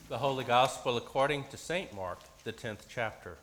The Holy Gospel according to St. Mark, the 10th chapter.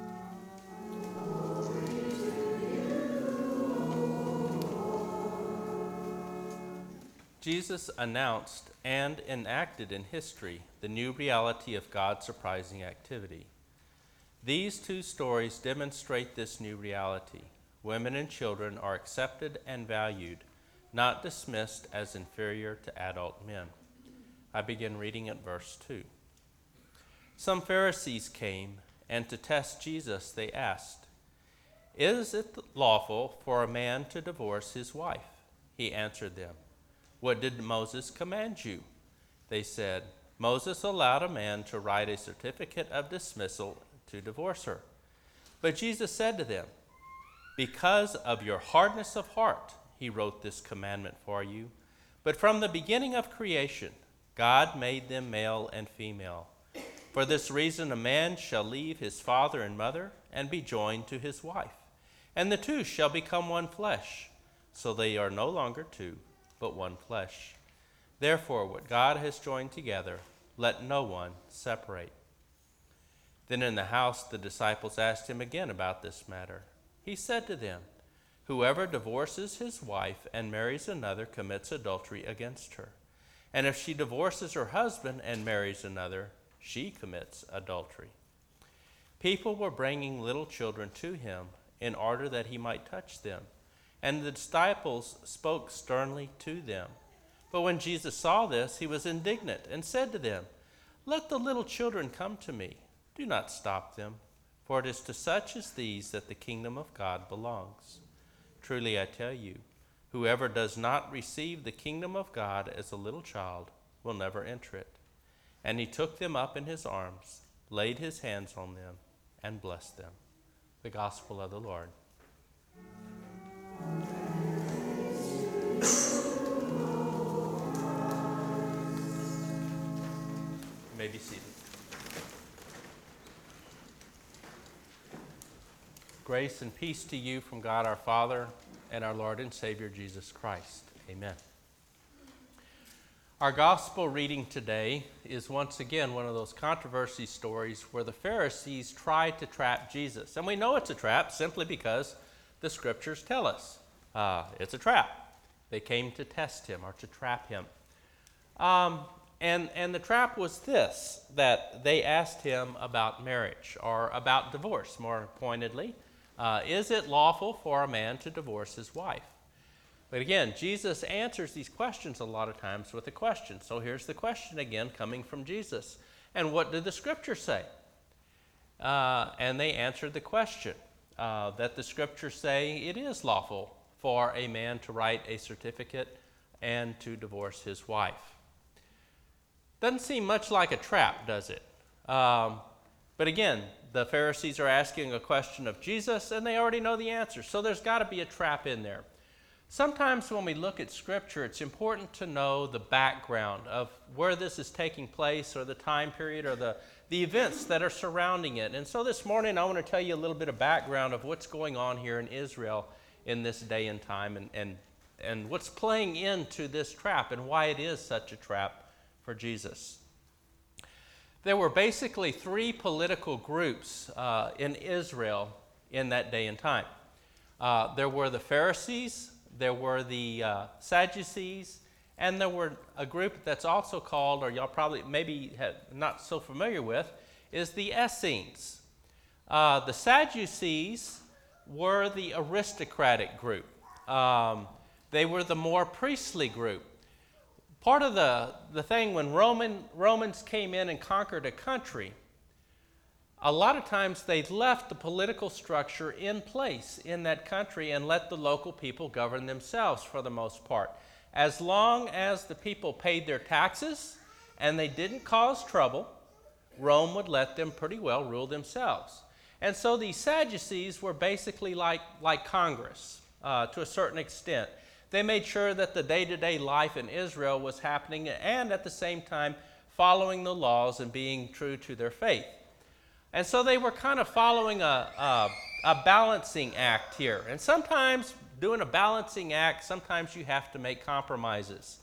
Jesus announced and enacted in history the new reality of God's surprising activity. These two stories demonstrate this new reality. Women and children are accepted and valued, not dismissed as inferior to adult men. I begin reading at verse 2. Some Pharisees came, and to test Jesus they asked, "Is it lawful for a man to divorce his wife?" He answered them, "What did Moses command you?" They said, "Moses allowed a man to write a certificate of dismissal to divorce her." But Jesus said to them, "Because of your hardness of heart, he wrote this commandment for you. But from the beginning of creation, God made them male and female. For this reason, a man shall leave his father and mother and be joined to his wife, and the two shall become one flesh. So they are no longer two, but one flesh. Therefore, what God has joined together, let no one separate." Then in the house the disciples asked him again about this matter. He said to them, "Whoever divorces his wife and marries another commits adultery against her. And if she divorces her husband and marries another, she commits adultery." People were bringing little children to him in order that he might touch them, and the disciples spoke sternly to them. But when Jesus saw this, he was indignant and said to them, "Let the little children come to me. Do not stop them, for it is to such as these that the kingdom of God belongs. Truly I tell you, whoever does not receive the kingdom of God as a little child will never enter it." And he took them up in his arms, laid his hands on them, and blessed them. The Gospel of the Lord. You may be seated. Grace and peace to you from God our Father and our Lord and Savior Jesus Christ. Amen. Our gospel reading today is once again one of those controversy stories where the Pharisees tried to trap Jesus. And we know it's a trap simply because the scriptures tell us it's a trap. They came to test him or to trap him. And the trap was this, that they asked him about marriage or about divorce, more pointedly. Is it lawful for a man to divorce his wife? But again, Jesus answers these questions a lot of times with a question. So here's the question again coming from Jesus. And what did the scripture say? And they answered the question that the scriptures say it is lawful for a man to write a certificate and to divorce his wife. Doesn't seem much like a trap, does it? But again, the Pharisees are asking a question of Jesus, and they already know the answer. So there's got to be a trap in there. Sometimes when we look at Scripture, it's important to know the background of where this is taking place or the time period or the events that are surrounding it. And so this morning I want to tell you a little bit of background of what's going on here in Israel in this day and time and what's playing into this trap and why it is such a trap for Jesus. There were basically three political groups in Israel in that day and time. There were the Pharisees, there were the Sadducees, and there were a group that's also called, or y'all probably maybe not so familiar with, is the Essenes. The Sadducees were the aristocratic group. They were the more priestly group. Part of the thing when Romans came in and conquered a country, a lot of times they left the political structure in place in that country and let the local people govern themselves for the most part. As long as the people paid their taxes and they didn't cause trouble, Rome would let them pretty well rule themselves. And so these Sadducees were basically like Congress to a certain extent. They made sure that the day-to-day life in Israel was happening and at the same time following the laws and being true to their faith. And so they were kind of following a balancing act here. And sometimes doing a balancing act, sometimes you have to make compromises.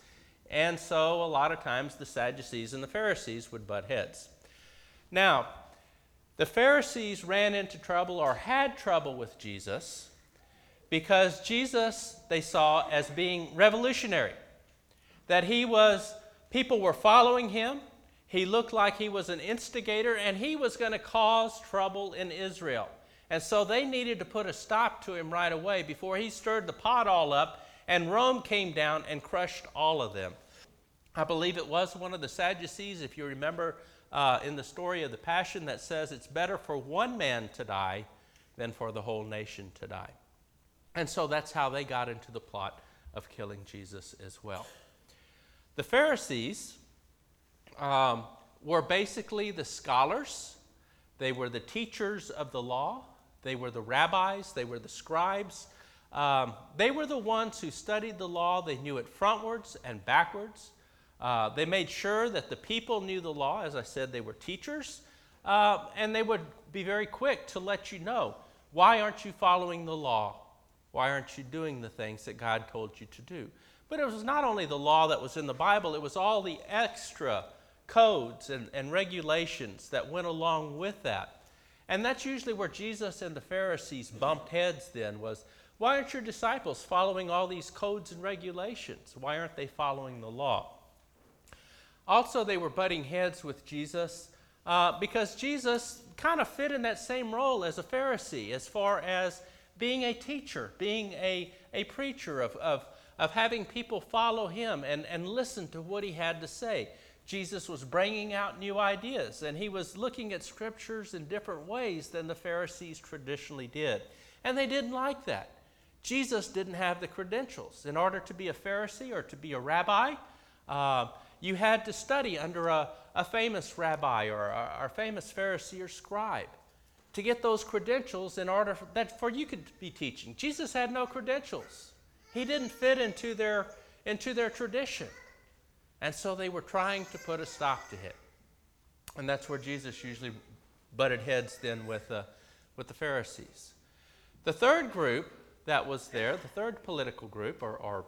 And so a lot of times the Sadducees and the Pharisees would butt heads. Now, the Pharisees ran into trouble or had trouble with Jesus because Jesus they saw as being revolutionary. That people were following him. He looked like he was an instigator, and he was going to cause trouble in Israel. And so they needed to put a stop to him right away before he stirred the pot all up and Rome came down and crushed all of them. I believe it was one of the Sadducees, if you remember in the story of the Passion, that says it's better for one man to die than for the whole nation to die. And so that's how they got into the plot of killing Jesus as well. The Pharisees were basically the scholars. They were the teachers of the law. They were the rabbis. They were the scribes. They were the ones who studied the law. They knew it frontwards and backwards. They made sure that the people knew the law. As I said, they were teachers. And they would be very quick to let you know, why aren't you following the law? Why aren't you doing the things that God told you to do? But it was not only the law that was in the Bible, it was all the extra codes and regulations that went along with that. And that's usually where Jesus and the Pharisees bumped heads then, was, why aren't your disciples following all these codes and regulations? Why aren't they following the law? Also, they were butting heads with Jesus because Jesus kind of fit in that same role as a Pharisee as far as being a teacher, being a preacher, of having people follow him and listen to what he had to say. Jesus was bringing out new ideas, and he was looking at scriptures in different ways than the Pharisees traditionally did. And they didn't like that. Jesus didn't have the credentials. In order to be a Pharisee or to be a rabbi, you had to study under a famous rabbi or a famous Pharisee or scribe to get those credentials in order for you could be teaching. Jesus had no credentials. He didn't fit into their tradition. And so they were trying to put a stop to it. And that's where Jesus usually butted heads then with the Pharisees. The third group that was there, the third political group,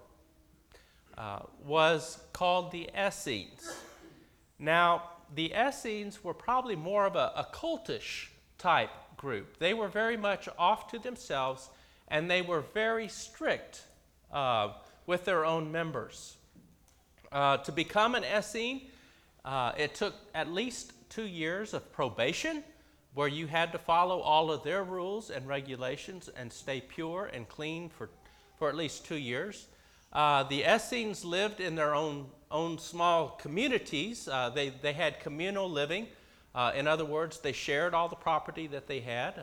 was called the Essenes. Now, the Essenes were probably more of a cultish type group. They were very much off to themselves, and they were very strict with their own members. To become an Essene, it took at least 2 years of probation, where you had to follow all of their rules and regulations and stay pure and clean for at least 2 years. The Essenes lived in their own small communities. They had communal living. In other words, they shared all the property that they had.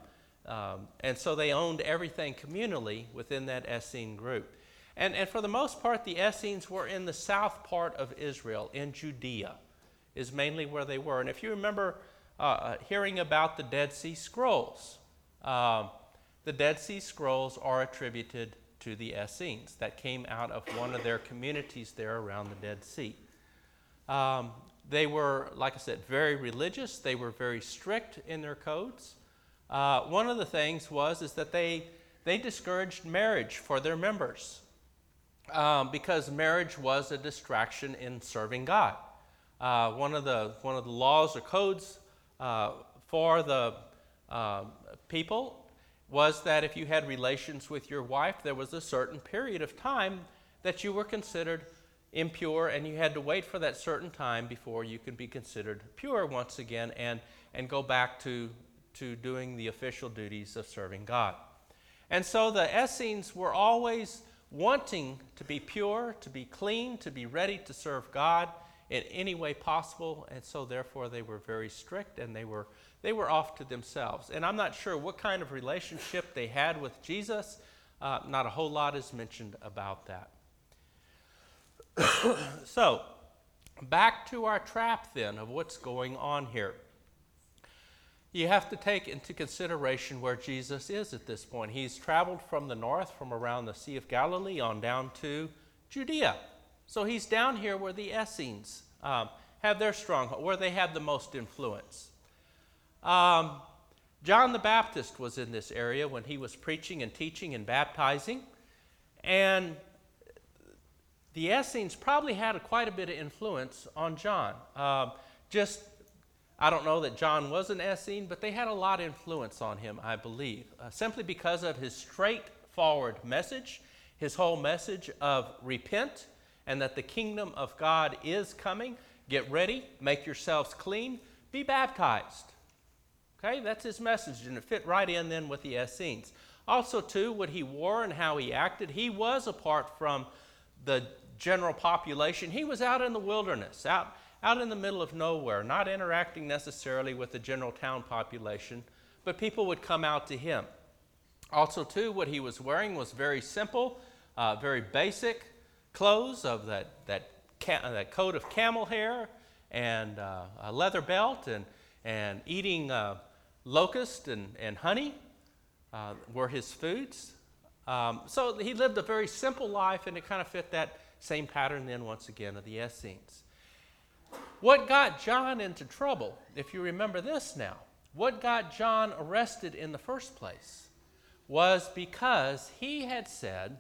And so they owned everything communally within that Essene group. And for the most part, the Essenes were in the south part of Israel, in Judea, is mainly where they were. And if you remember hearing about the Dead Sea Scrolls, the Dead Sea Scrolls are attributed to the Essenes that came out of one of their communities there around the Dead Sea. They were, like I said, very religious. They were very strict in their codes. One of the things is that they discouraged marriage for their members. Because marriage was a distraction in serving God. One of the laws or codes for the people was that if you had relations with your wife, there was a certain period of time that you were considered impure, and you had to wait for that certain time before you could be considered pure once again and go back to doing the official duties of serving God. And so the Essenes were always wanting to be pure, to be clean, to be ready to serve God in any way possible, and so therefore they were very strict, and they were off to themselves. And I'm not sure what kind of relationship they had with Jesus. Not a whole lot is mentioned about that. So, back to our trap then of what's going on here. You have to take into consideration where Jesus is at this point. He's traveled from the north, from around the Sea of Galilee on down to Judea. So he's down here where the Essenes have their stronghold, where they have the most influence. John the Baptist was in this area when he was preaching and teaching and baptizing. And the Essenes probably had quite a bit of influence on John. I don't know that John was an Essene, but they had a lot of influence on him, I believe, simply because of his straightforward message, his whole message of repent and that the kingdom of God is coming. Get ready, make yourselves clean, be baptized. Okay, that's his message, and it fit right in then with the Essenes. Also, too, what he wore and how he acted, he was apart from the general population. He was out in the wilderness, out in the middle of nowhere, not interacting necessarily with the general town population, but people would come out to him. Also, too, what he was wearing was very simple, very basic clothes of that coat of camel hair and a leather belt and eating locust and honey were his foods. So he lived a very simple life, and it kind of fit that same pattern then once again of the Essenes. What got John into trouble, if you remember this now, what got John arrested in the first place was because he had said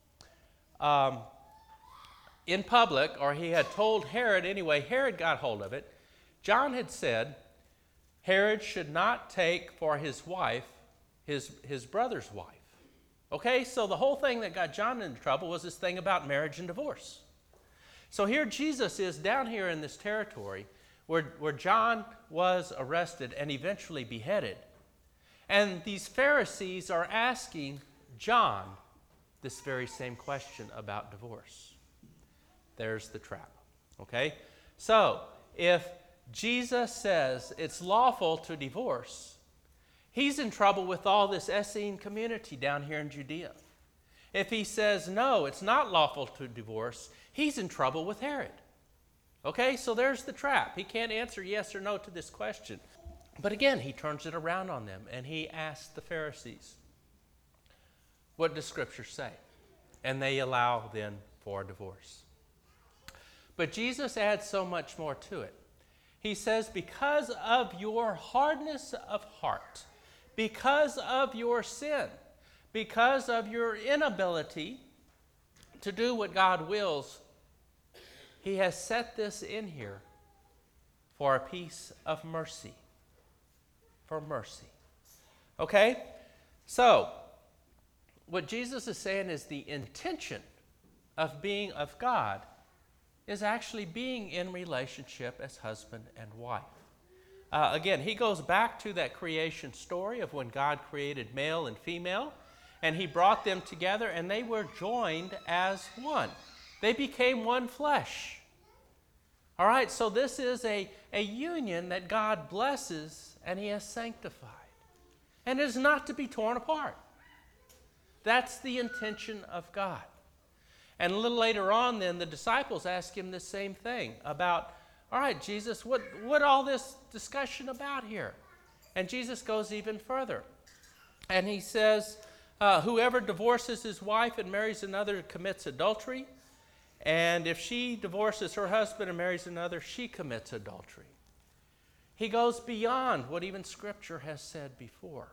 in public, or he had told Herod, anyway, Herod got hold of it. John had said Herod should not take for his wife his brother's wife. Okay, so the whole thing that got John into trouble was this thing about marriage and divorce. So here Jesus is down here in this territory where John was arrested and eventually beheaded. And these Pharisees are asking John this very same question about divorce. There's the trap. Okay? So if Jesus says it's lawful to divorce, he's in trouble with all this Essene community down here in Judea. If he says, no, it's not lawful to divorce, he's in trouble with Herod. Okay, so there's the trap. He can't answer yes or no to this question. But again, he turns it around on them, and he asks the Pharisees, what does Scripture say? And they allow then for divorce. But Jesus adds so much more to it. He says, because of your hardness of heart, because of your sin, because of your inability to do what God wills, he has set this in here for a piece of mercy. For mercy. Okay? So, what Jesus is saying is the intention of being of God is actually being in relationship as husband and wife. Again, he goes back to that creation story of when God created male and female, and he brought them together, and they were joined as one. They became one flesh. All right, so this is a union that God blesses and he has sanctified. And it is not to be torn apart. That's the intention of God. And a little later on then, the disciples ask him the same thing about, all right, Jesus, what all this discussion about here? And Jesus goes even further. And he says, whoever divorces his wife and marries another commits adultery. And if she divorces her husband and marries another, she commits adultery. He goes beyond what even Scripture has said before.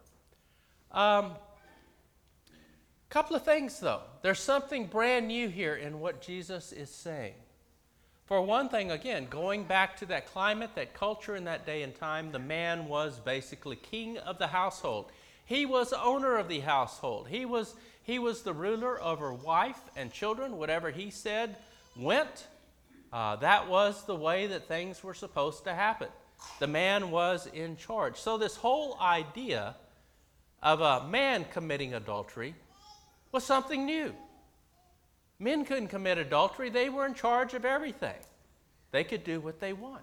Couple of things, though. There's something brand new here in what Jesus is saying. For one thing, again, going back to that climate, that culture in that day and time, the man was basically king of the household. He was owner of the household. He was the ruler over wife and children. Whatever he said went. That was the way that things were supposed to happen. The man was in charge. So this whole idea of a man committing adultery was something new. Men couldn't commit adultery. They were in charge of everything. They could do what they want.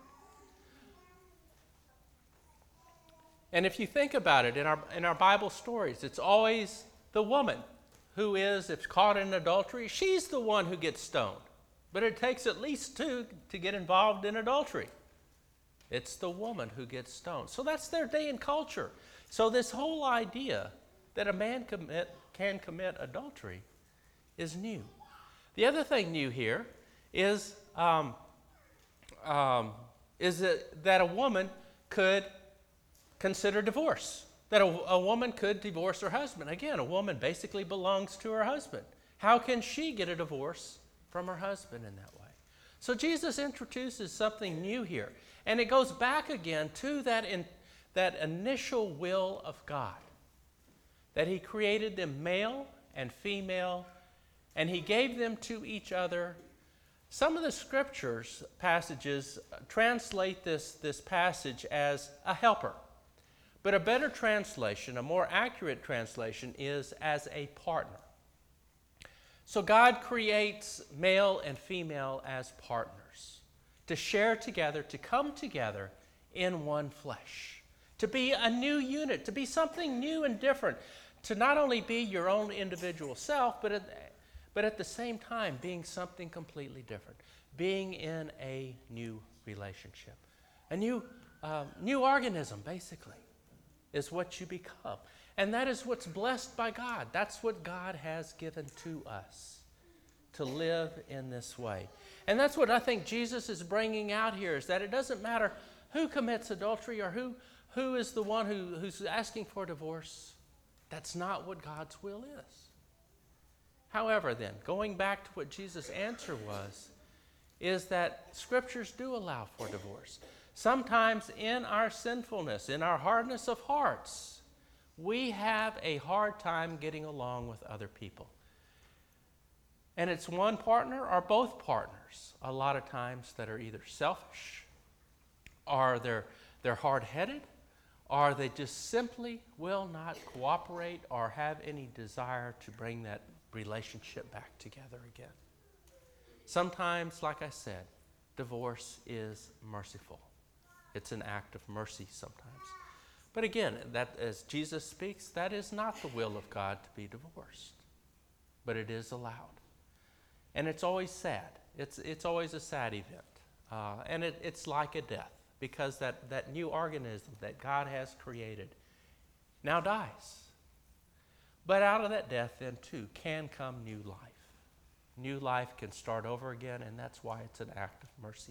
And if you think about it, in our Bible stories, it's always the woman who is, if caught in adultery, she's the one who gets stoned. But it takes at least two to get involved in adultery. It's the woman who gets stoned. So that's their day and culture. So this whole idea that a man can commit adultery is new. The other thing new here is that a woman could consider divorce. That a woman could divorce her husband. Again, a woman basically belongs to her husband. How can she get a divorce from her husband in that way. So Jesus introduces something new here. And it goes back again to that initial will of God, that he created them male and female, and he gave them to each other. Some of the scriptures passages translate this passage as a helper. But a better translation, a more accurate translation, is as a partner. So God creates male and female as partners, to share together, to come together in one flesh, to be a new unit, to be something new and different, to not only be your own individual self, but at the same time being something completely different, being in a new relationship. A new organism, basically, is what you become. And that is what's blessed by God. That's what God has given to us, to live in this way. And that's what I think Jesus is bringing out here, is that it doesn't matter who commits adultery or who is the one who's asking for divorce. That's not what God's will is. However, then, going back to what Jesus' answer was, is that scriptures do allow for divorce. Sometimes in our sinfulness, in our hardness of hearts, we have a hard time getting along with other people. And it's one partner or both partners, a lot of times, that are either selfish, or they're hard-headed, or they just simply will not cooperate or have any desire to bring that relationship back together again. Sometimes, like I said, divorce is merciful. It's an act of mercy sometimes. But again, that as Jesus speaks, that is not the will of God to be divorced. But it is allowed. And it's always sad. It's always a sad event. And it's like a death, because that new organism that God has created now dies. But out of that death, then, too, can come new life. New life can start over again, and that's why it's an act of mercy.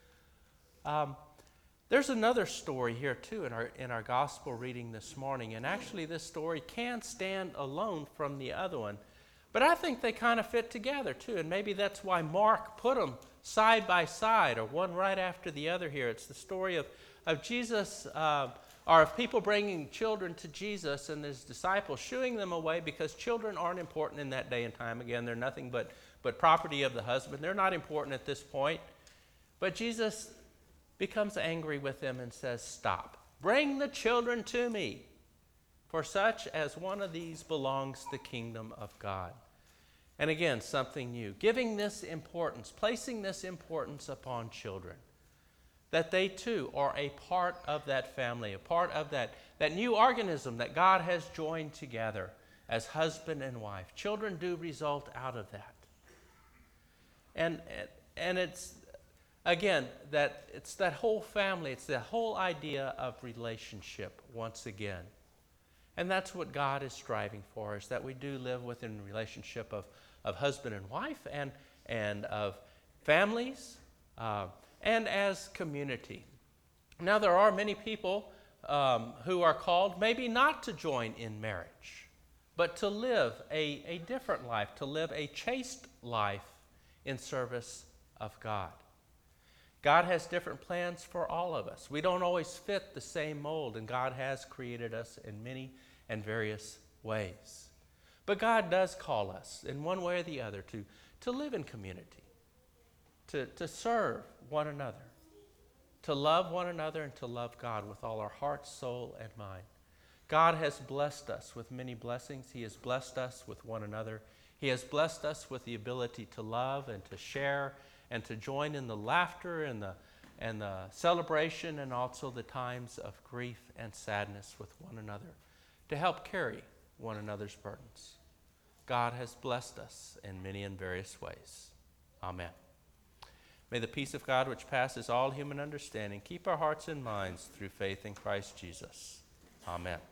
There's another story here, too, in our gospel reading this morning, and actually this story can stand alone from the other one. But I think they kind of fit together, too, and maybe that's why Mark put them side by side, or one right after the other here. It's the story of Jesus, or of people bringing children to Jesus and his disciples, shooing them away because children aren't important in that day and time. Again, they're nothing but property of the husband. They're not important at this point. But Jesus becomes angry with them and says, "Stop. Bring the children to me. For such as one of these belongs the kingdom of God." And again, something new. Giving this importance, placing this importance upon children. That they too are a part of that family, a part of that new organism that God has joined together as husband and wife. Children do result out of that. And it's, again, that it's that whole family, it's that whole idea of relationship once again. And that's what God is striving for, is that we do live within a relationship of husband and wife, and of families, and as community. Now, there are many people who are called maybe not to join in marriage, but to live a different life, to live a chaste life in service of God. God has different plans for all of us. We don't always fit the same mold, and God has created us in many and various ways. But God does call us in one way or the other to live in community, to serve one another, to love one another, and to love God with all our heart, soul, and mind. God has blessed us with many blessings. He has blessed us with one another. He has blessed us with the ability to love and to share and to join in the laughter and the celebration, and also the times of grief and sadness with one another, to help carry one another's burdens. God has blessed us in many and various ways. Amen. May the peace of God, which passes all human understanding, keep our hearts and minds through faith in Christ Jesus. Amen.